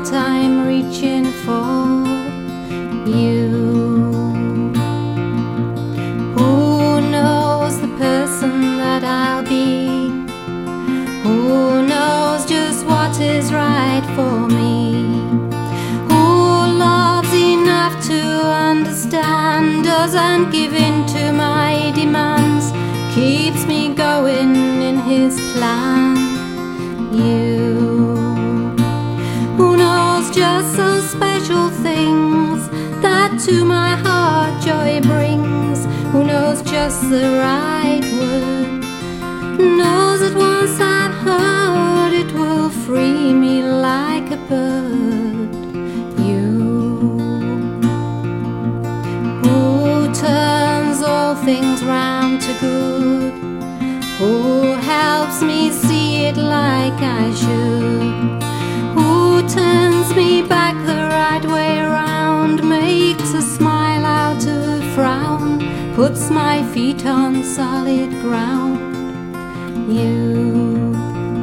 what I'm reaching for. You. Who knows the person that I'll be? Who knows just what is right for me? Who loves enough to understand, doesn't give in to my demands, keeps me going in his plan. You. Who knows just those special things that to my heart joy brings? Who knows just the right word? Knows that once I've heard it will free me like a bird. You. Who turns all things round to good? Who helps me see it like I should? Who turns me back the right way round, makes a smile out of a frown, puts my feet on solid ground. You.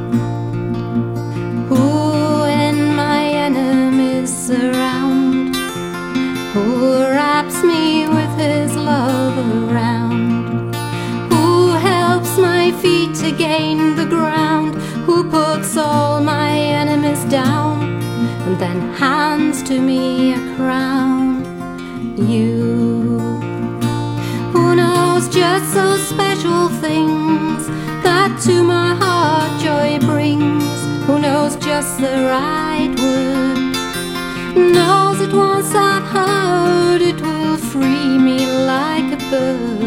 Who when my enemies surround, who wraps me with his love around, who helps my feet to gain the ground, who puts all my enemies down and then hands to me a crown. You. Who knows just those special things that to my heart joy brings? Who knows just the right word? Knows that once I've heard it will free me like a bird.